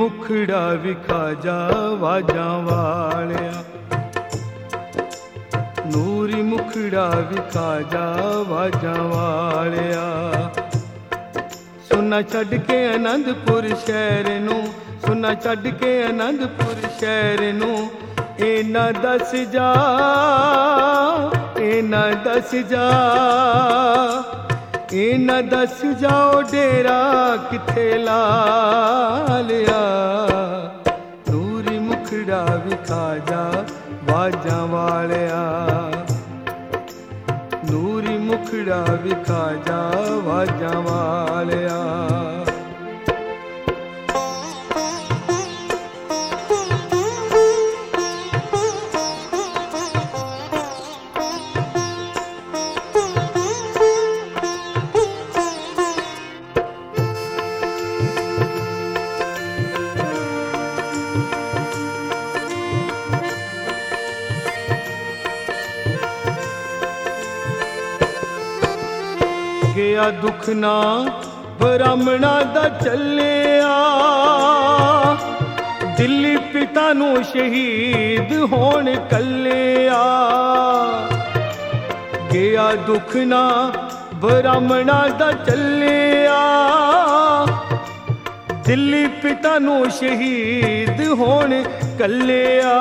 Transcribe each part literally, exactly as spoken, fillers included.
ਮੁਖੜਾ ਵਿਖਾ ਜਾ ਵਾਜਾਂ ਵਾਲਿਆ, ਨੂਰੀ ਮੁਖੜਾ ਵਿਖਾ ਜਾ ਵਾਜਾਂ ਵਾਲਿਆ। ਸੁਨਾ ਛੱਡ ਕੇ ਆਨੰਦਪੁਰ ਸ਼ਹਿਰ ਨੂੰ, ਸੁਨਾ ਛੱਡ ਕੇ ਆਨੰਦਪੁਰ ਸ਼ਹਿਰ ਨੂੰ, ਇਹ ਨਾ ਦੱਸ ਜਾ, ਇਹ ਨਾ ਦੱਸ ਜਾ, ਇਹ ਨਾ ਦੱਸ ਜਾਓ ਡੇਰਾ ਕਿੱਥੇ ਲਾ ਲਿਆ। ਨੂਰੀ ਮੁਖੜਾ ਵਿਖਾ ਜਾ ਵਾਜਾਂ ਵਾਲਿਆ, ਨੂਰੀ ਮੁਖੜਾ ਵਿਖਾ ਜਾ ਵਾਜਾਂ ਵਾਲਿਆ। ਗਿਆ ਦੁੱਖ ਨਾ ਬ੍ਰਾਹਮਣਾ ਦਾ ਚੱਲਿਆ, ਦਿੱਲੀ ਪਿਤਾ ਨੂੰ ਸ਼ਹੀਦ ਹੋਣ ਕੱਲਿਆ। ਗਿਆ ਦੁੱਖ ਨਾ ਬ੍ਰਾਹਮਣਾ ਦਾ ਚੱਲਿਆ, ਦਿੱਲੀ ਪਿਤਾ ਨੂੰ ਸ਼ਹੀਦ ਹੋਣ ਕੱਲਿਆ।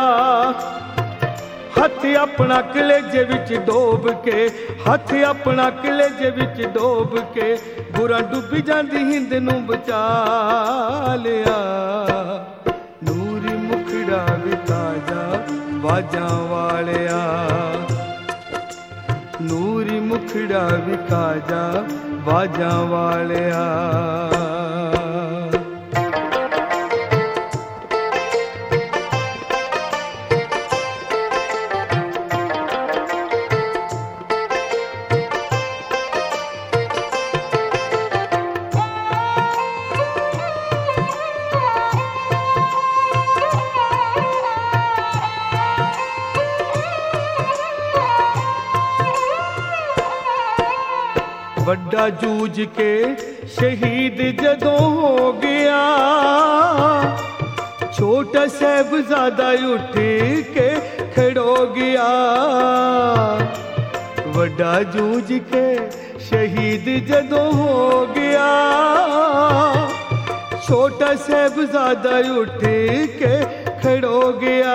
ਹੱਥ ਆਪਣਾ ਕਲੇਜੇ ਵਿੱਚ ਡੋਬ ਕੇ, ਹੱਥ ਆਪਣਾ ਕਲੇਜੇ ਵਿੱਚ ਡੋਬ ਕੇ, ਬੁਰਾ ਡੁੱਬੀ ਜਾਂਦੀ ਹਿੰਦ ਨੂੰ ਬਚਾ ਲਿਆ। ਨੂਰੀ ਮੁਖੜਾ ਵਿਖਾ ਜਾ ਵਾਜਾਂ ਵਾਲਿਆ, ਨੂਰੀ ਮੁਖੜਾ ਵਿਖਾ ਜਾ ਵਾਜਾਂ ਵਾਲਿਆ। ਵੱਡਾ ਜੂਝ ਕੇ ਸ਼ਹੀਦ ਜਦੋਂ ਹੋ ਗਿਆ, ਛੋਟਾ ਸਾਹਿਬਜ਼ਾਦਾ ਉੱਠ ਕੇ ਖੜੋ ਗਿਆ। ਵੱਡਾ ਜੂਝ ਕੇ ਸ਼ਹੀਦ ਜਦੋਂ ਹੋ ਗਿਆ, ਛੋਟਾ ਸਾਹਿਬਜ਼ਾਦਾ ਉੱਠ ਕੇ ਖੜੋ ਗਿਆ।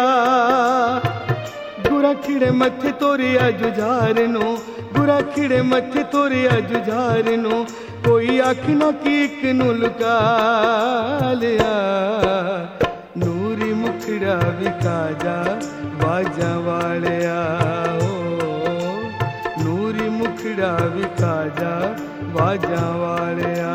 ਗੁਰਾ ਖਿੜੇ ਮੱਥੇ ਤੋਰਿਆ ਜੁਝਾਰ ਨੂੰ, ਗੁਰਾ ਖਿੜੇ ਮੱਥੇ ਤੋਰਿਆ ਜੁਝਾਰ ਨੂੰ, ਕੋਈ ਅੱਖ ਨਾ ਕੀ ਇੱਕ ਨੂੰ ਲੁਕਾ ਲਿਆ। ਨੂਰੀ ਮੁਖੜਾ ਵਿਖਾ ਜਾ ਵਾਜਾਂ ਵਾਲਿਆ, ਨੂਰੀ ਮੁਖੜਾ ਵਿਖਾ ਜਾ ਵਾਜਾਂ ਵਾਲਿਆ।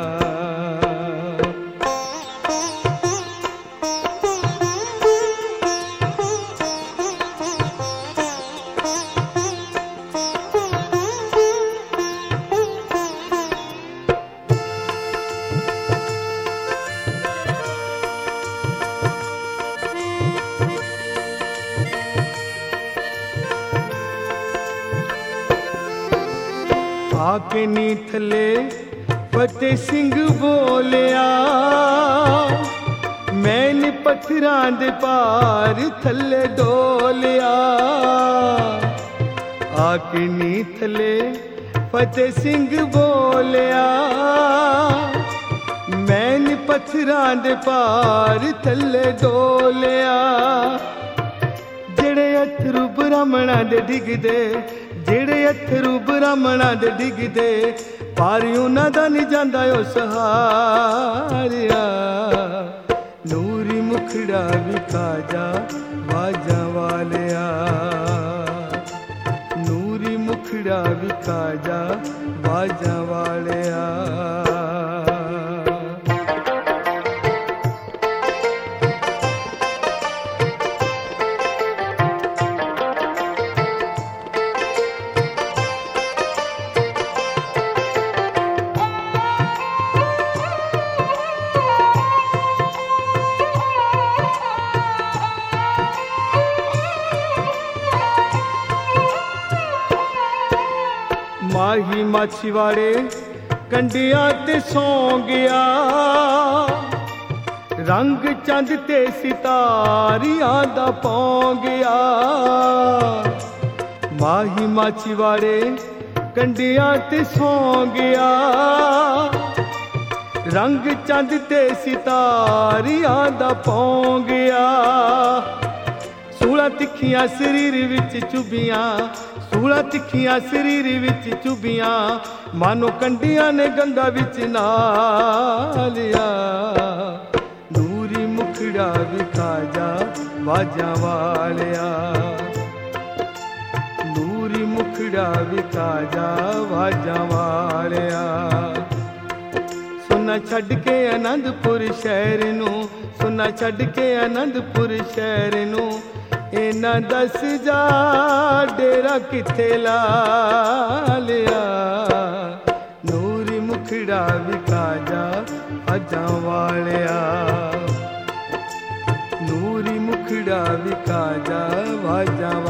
ਆਕੇ ਨੀ ਥੱਲੇ ਫਤਿਹ ਸਿੰਘ ਬੋਲਿਆ, ਮੈਂ ਨੀ ਪੱਥਰਾਂ ਦੇ ਭਾਰ ਥੱਲੇ ਡੋਲਿਆ। ਆਕੇ ਨੀ ਥੱਲੇ ਫਤਿਹ ਸਿੰਘ ਬੋਲਿਆ, ਮੈਂ ਨੀ ਪੱਥਰਾਂ ਦੇ ਭਾਰ ਥੱਲੇ ਡੋਲਿਆ। ਜਿਹੜੇ ਅਥਰੂ ਬ੍ਰਾਹਮਣਾਂ ਦੇ ਡਿੱਗਦੇ, ਜਿਹੜੇ ਅਥਰੂ ਬ੍ਰਾਹਮਣਾਂ ਦੇ ਡਿੱਗਦੇ, ਪਰ ਉਹਨਾਂ ਦਾ ਨਹੀਂ ਜਾਂਦਾ ਉਹ ਸਹਾਰਿਆ। ਨੂਰੀ ਮੁਖੜਾ ਵਿਖਾ ਜਾ ਵਾਜਾਂ ਵਾਲਿਆ, ਨੂਰੀ ਮੁਖੜਾ ਵਿਖਾ ਜਾ ਵਾਜਾਂ ਵਾਲਿਆ। ਮਾਹੀ ਮਾਛੀਵਾੜੇ ਕੰਢਿਆਂ ਤੇ ਸੌਂ ਗਿਆ, रंग चंद ते सितारियां दा पौंगिया माही माछीवाड़े कंडियां ते सौ गया रंग चंद ते सितारियां दा पौंगिया सूला तिखियां शरीर विच चुभियां सूला तिखियां शरीर विच चुभियां मानो कंडियां ने गंगा विच नालिया नूरी मुखड़ा विखा जा बाजा वालिया नूरी मुखड़ा विखा जा बाजा वालिया सुना छड़ के आनंदपुर शहर नू सुना छड़ के आनंदपुर शहर नू इना दस जा डेरा किथे ला लिया नूरी मुखड़ा विखा जा बाजा वालिया नूरी मुखड़ा विखा जा बाजा